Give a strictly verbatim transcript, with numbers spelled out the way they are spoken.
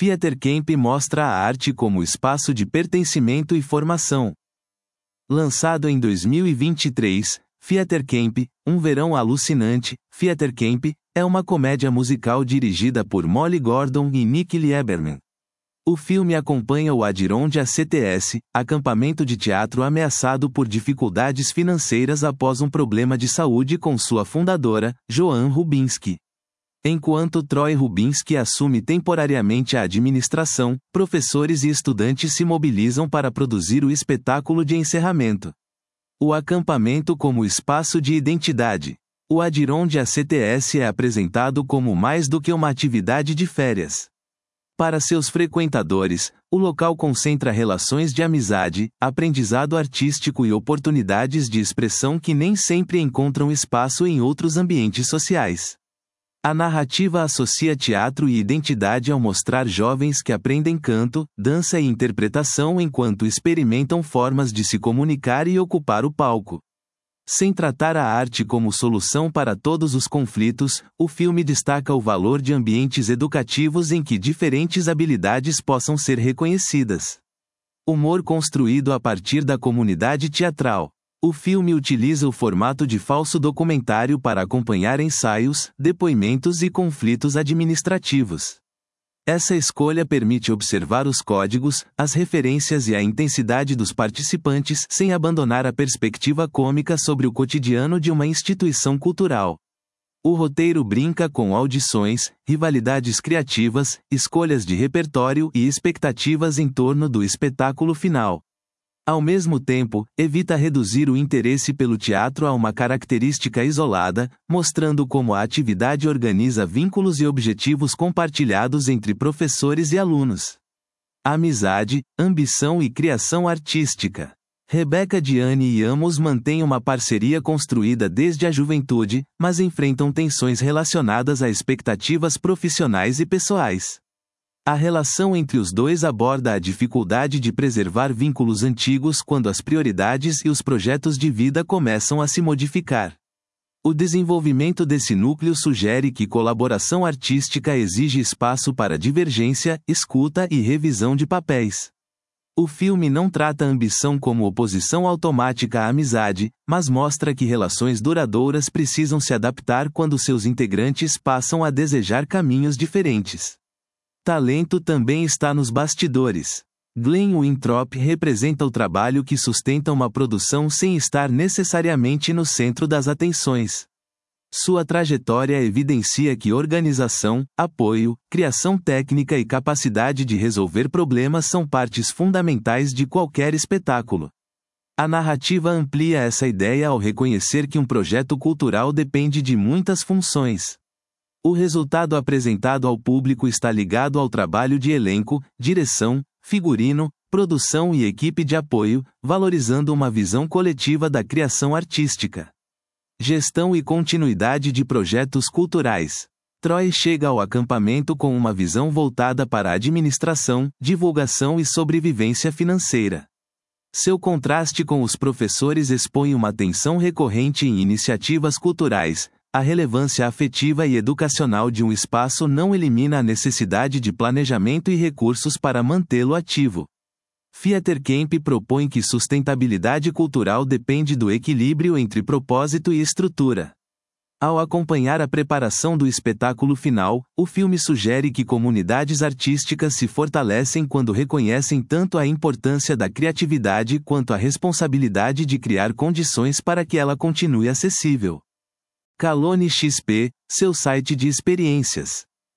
Theatercamp mostra a arte como espaço de pertencimento e formação. Lançado em dois mil e vinte e três, Theatercamp, Um Verão Alucinante, Theatercamp, é uma comédia musical dirigida por Molly Gordon e Nick Lieberman. O filme acompanha o Adirondack C T S, acampamento de teatro ameaçado por dificuldades financeiras após um problema de saúde com sua fundadora, Joan Rubinski. Enquanto Troy Rubinski assume temporariamente a administração, professores e estudantes se mobilizam para produzir o espetáculo de encerramento. O acampamento como espaço de identidade. O Adirondack C T S é apresentado como mais do que uma atividade de férias. Para seus frequentadores, o local concentra relações de amizade, aprendizado artístico e oportunidades de expressão que nem sempre encontram espaço em outros ambientes sociais. A narrativa associa teatro e identidade ao mostrar jovens que aprendem canto, dança e interpretação enquanto experimentam formas de se comunicar e ocupar o palco. Sem tratar a arte como solução para todos os conflitos, o filme destaca o valor de ambientes educativos em que diferentes habilidades possam ser reconhecidas. Humor construído a partir da comunidade teatral. O filme utiliza o formato de falso documentário para acompanhar ensaios, depoimentos e conflitos administrativos. Essa escolha permite observar os códigos, as referências e a intensidade dos participantes sem abandonar a perspectiva cômica sobre o cotidiano de uma instituição cultural. O roteiro brinca com audições, rivalidades criativas, escolhas de repertório e expectativas em torno do espetáculo final. Ao mesmo tempo, evita reduzir o interesse pelo teatro a uma característica isolada, mostrando como a atividade organiza vínculos e objetivos compartilhados entre professores e alunos. Amizade, ambição e criação artística. Rebecca Diane e Amos mantêm uma parceria construída desde a juventude, mas enfrentam tensões relacionadas a expectativas profissionais e pessoais. A relação entre os dois aborda a dificuldade de preservar vínculos antigos quando as prioridades e os projetos de vida começam a se modificar. O desenvolvimento desse núcleo sugere que colaboração artística exige espaço para divergência, escuta e revisão de papéis. O filme não trata a ambição como oposição automática à amizade, mas mostra que relações duradouras precisam se adaptar quando seus integrantes passam a desejar caminhos diferentes. Talento também está nos bastidores. Glenn Winthrop representa o trabalho que sustenta uma produção sem estar necessariamente no centro das atenções. Sua trajetória evidencia que organização, apoio, criação técnica e capacidade de resolver problemas são partes fundamentais de qualquer espetáculo. A narrativa amplia essa ideia ao reconhecer que um projeto cultural depende de muitas funções. O resultado apresentado ao público está ligado ao trabalho de elenco, direção, figurino, produção e equipe de apoio, valorizando uma visão coletiva da criação artística. Gestão e continuidade de projetos culturais. Troy chega ao acampamento com uma visão voltada para a administração, divulgação e sobrevivência financeira. Seu contraste com os professores expõe uma tensão recorrente em iniciativas culturais. A relevância afetiva e educacional de um espaço não elimina a necessidade de planejamento e recursos para mantê-lo ativo. Theatercamp propõe que sustentabilidade cultural depende do equilíbrio entre propósito e estrutura. Ao acompanhar a preparação do espetáculo final, o filme sugere que comunidades artísticas se fortalecem quando reconhecem tanto a importância da criatividade quanto a responsabilidade de criar condições para que ela continue acessível. Calone X P, seu site de experiências.